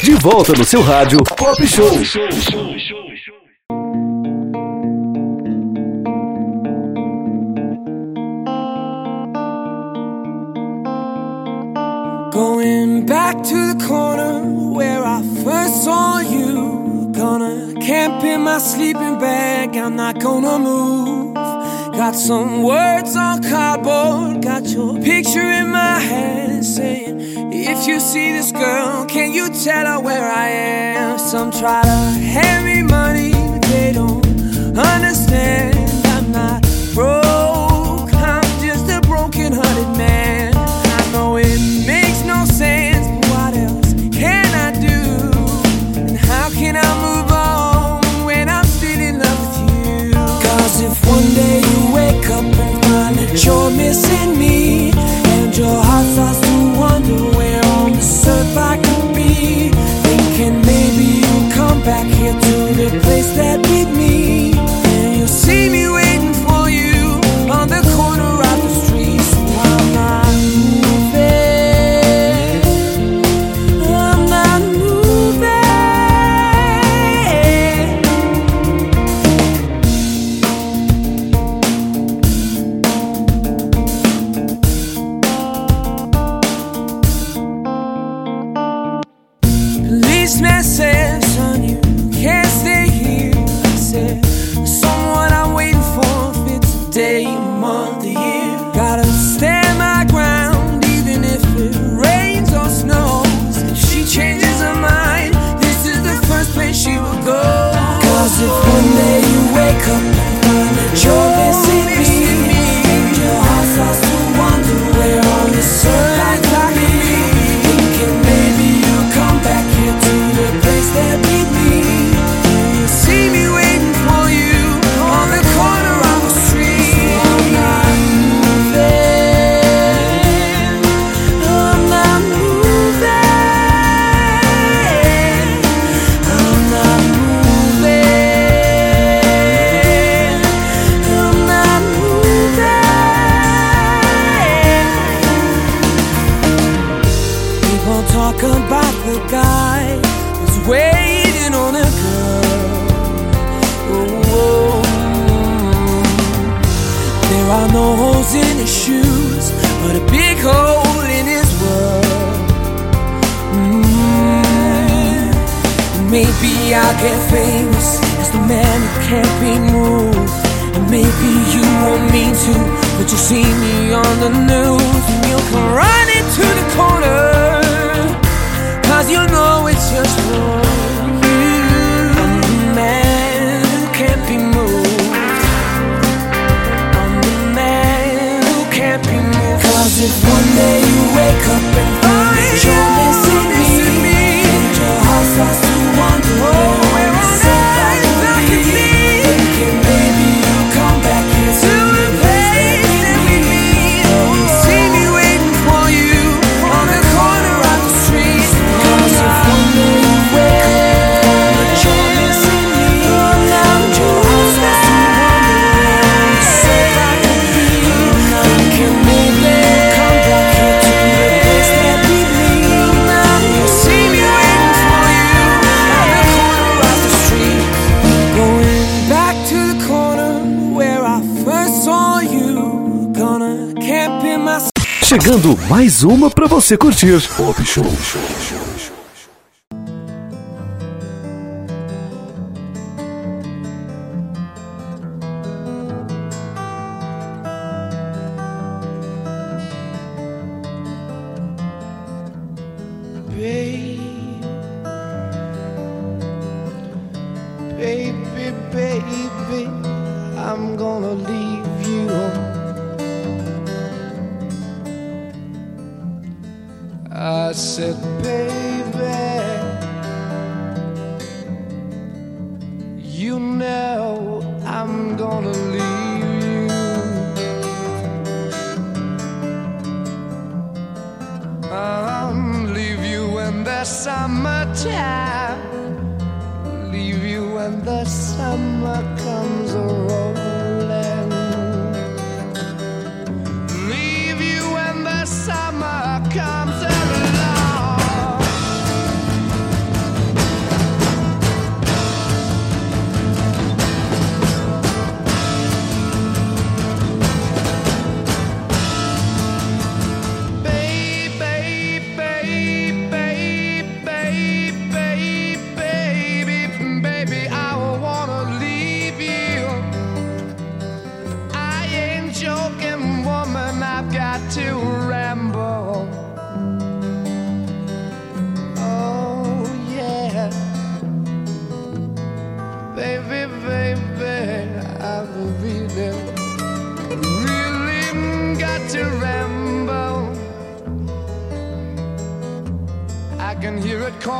De volta no seu rádio Pop Show. Going back to the corner where I first saw you. Gonna camp in my sleeping bag, I'm not gonna move. Got some words on cardboard, got your picture in my hand, saying, if you see this girl, can you tell her where I am? Some try to hand me money, but they don't understand. I'm not broke, I'm just a broken-hearted man. I know it makes no sense, but what else can I do? And how can I move on when I'm still in love with you? Cause if one day you wake up and find that you're missing me, and your heart starts to wonder where on this earth I could be, thinking maybe you'll come back here to the place that beat me, and you'll see me waiting for you on the corner of the street. So I'm not moving, I'm not moving. Policeman said, son, you can't stay here. I said, someone I'm waiting for, if it's a day, a month, a year. Gotta stand my ground, even if it rains or snows. If she changes her mind, this is the first place she will go. Cause if one day you wake up and find that you're missing me, and your heart starts to wonder where on this earth I could be, thinking maybe you'll come back here to the place that beat me, and you'll see me waiting for you on the corner of the street. So I'm not moving, I'm not moving, I'm not moving, I'm not moving. People talk about the guy who's waiting on a girl. Oh, there are no holes in his shoes, but a big hole in his world. Maybe I'll get famous as the man who can't be moved, and maybe you won't mean to, but you'll see me on the news, and you'll come running to the corner, cause you know it's just for you. I'm the man who can't be moved, I'm the man who can't be moved. Cause if one day you wake up and find that you're missing me, and your heart starts to wonder where on this earth I could be, thinking maybe you'll come back here to the place that we meet, you'll see me waiting for you on the corner of the street. Cause if one day you wake up and find that you're missing me, and your heart starts to wonder where on this earth I could be, thinking maybe you'll come back here to the place that beat me, and you'll see me waiting for you on the corner of the street. Going back to the corner where I first saw you. Gonna camp in my... Chegando mais uma pra você curtir. Pop Show. Baby, baby, I'm gonna leave you. I said, baby, you know I'm gonna leave you. I'll leave you when the summertime, leave you when the summer comes a-rolling, leave you when the summer comes along.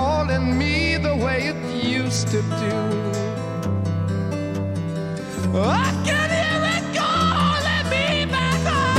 calling me the way it used to do. I can hear it calling me back home.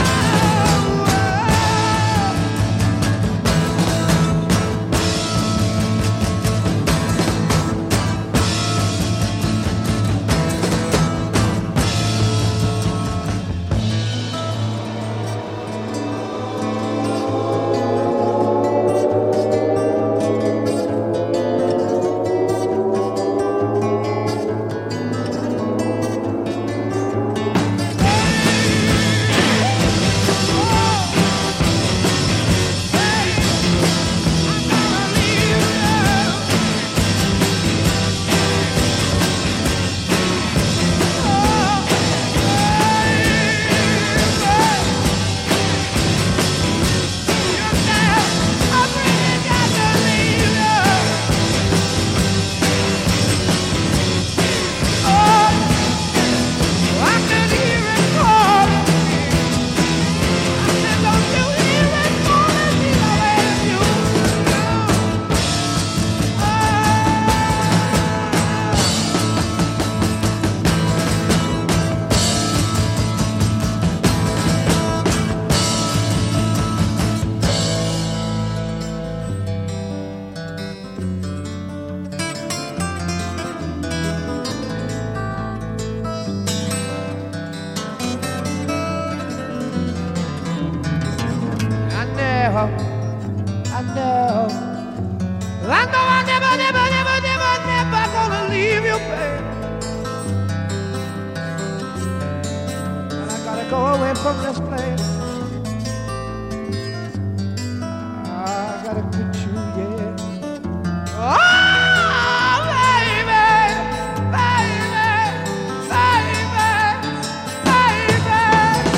Never gonna leave you, babe. I gotta go away from this place. I gotta quit you, yeah. Oh, baby, baby, baby, baby,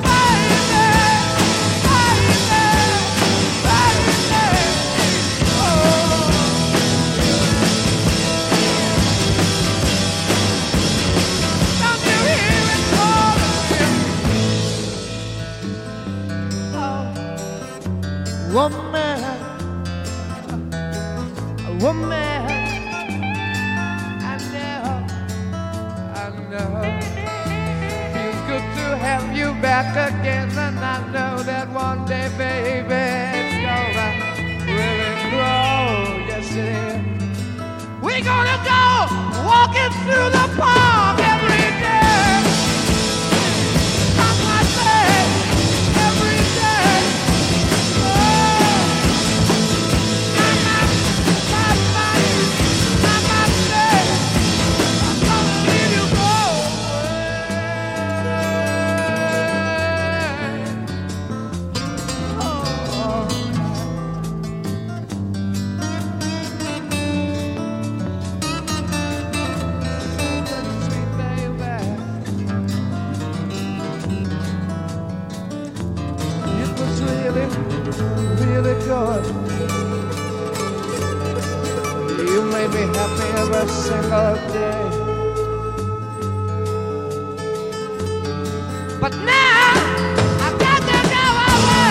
woman, I know, feels good to have you back again, and I know that one day, baby, it's gonna really grow. Yes, it is. We're gonna go walking through the park every day. I might say every day. Really good. You made me happy every single day. But now I've got to go away.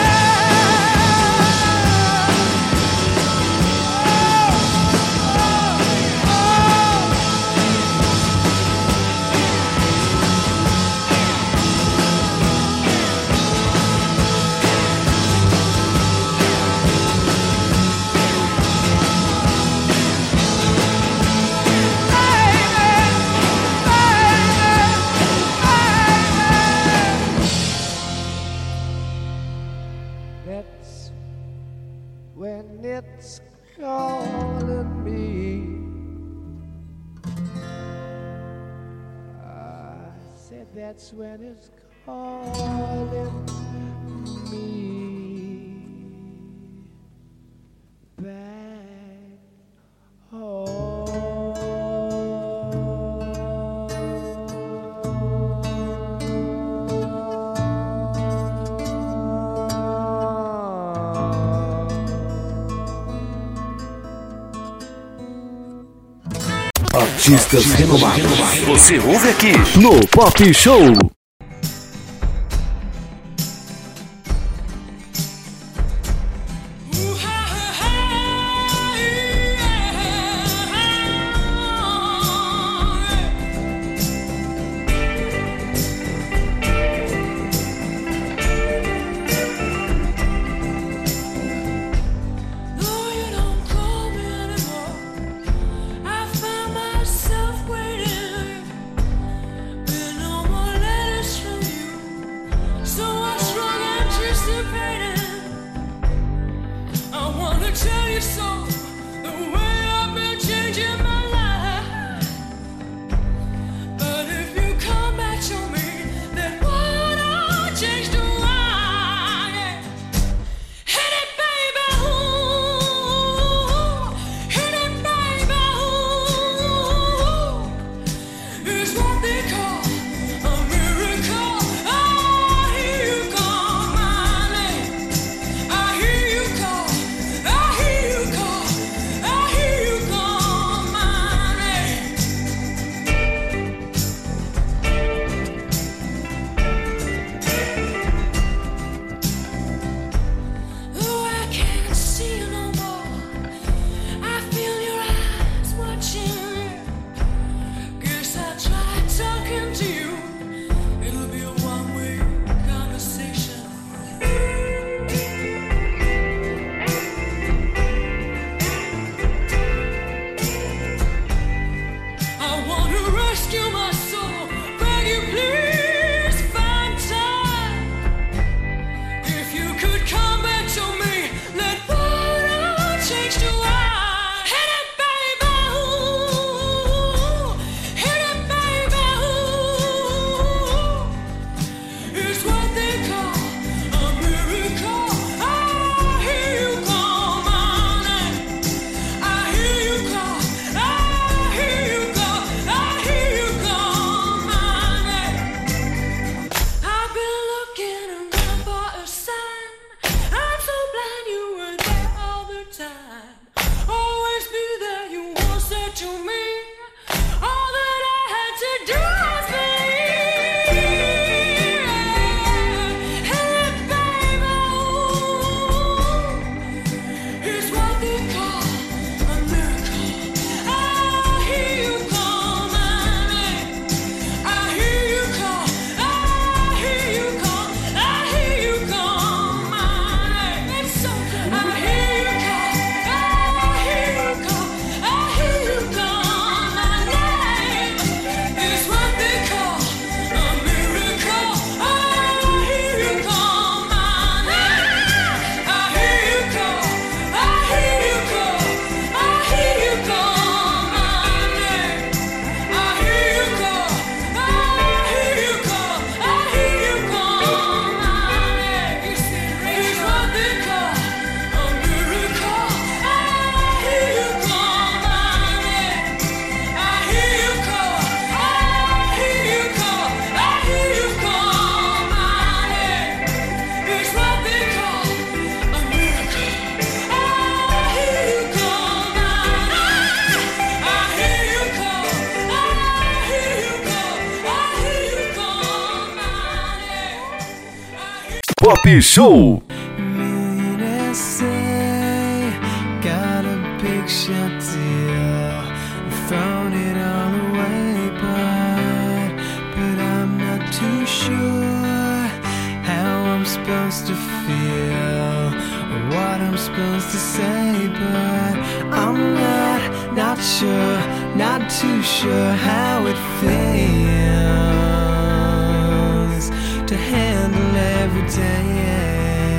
When it's calling me, I said that's when it's calling me back home. Artistas renomados. Você ouve aqui no Pop Show. Pop Show. Millionaires say, got a big shot deal, thrown it all away, but I'm not too sure how I'm supposed to feel, or what I'm supposed to say, but I'm not sure, not too sure how it feels to handle every day.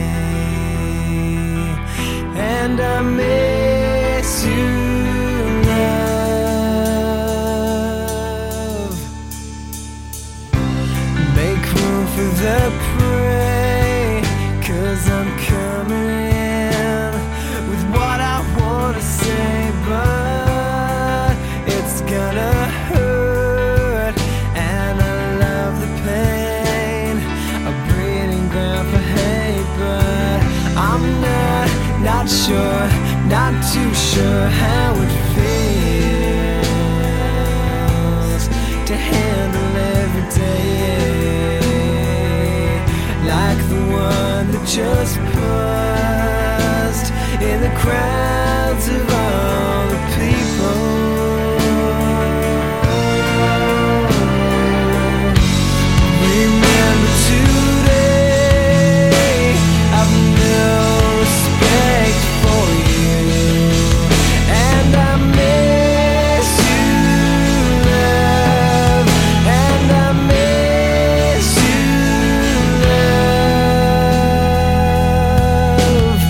And I miss you, love. Make room for the prey, 'cause I'm coming in with what I wanna say, but it's gonna hurt, and I love the pain, a breeding ground for hate, but I'm not sure, not too sure how it feels to handle every day like the one that just paused in the crowds of all the people. Remember today, I've no respect for you, and I miss you, love, and I miss you, love.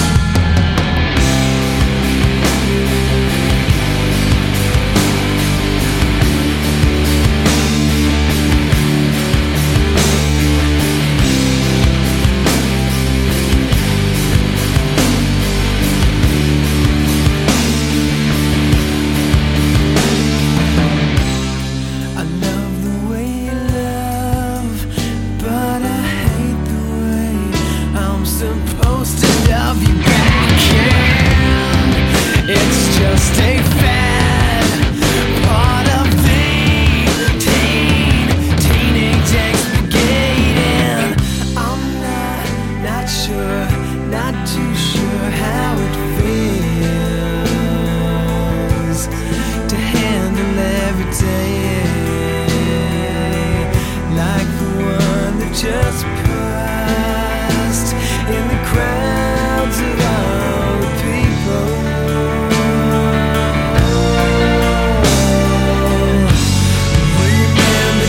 I love the way you love, but I hate the way I'm supposed to love you back. And it's just a fad, part of the teenage expurgating. I'm not sure, not too sure how it feels to handle every day like the one that just passed in the crowds of all the people. Remember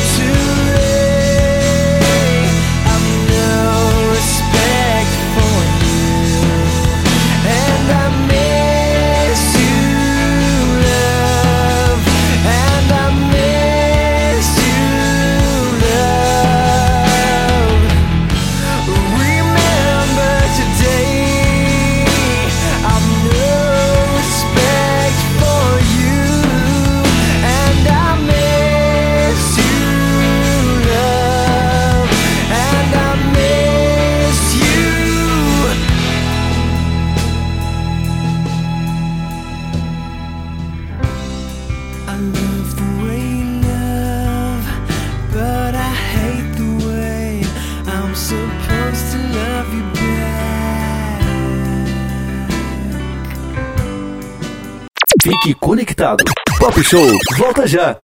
today, I've no respect for you, and I miss you, love, and I miss you, love. Remember today, I've no respect for you, and I miss you, love, and I miss you. I love the way you love, but I hate the way I'm supposed to love you back. Fique conectado. Pop Show volta já.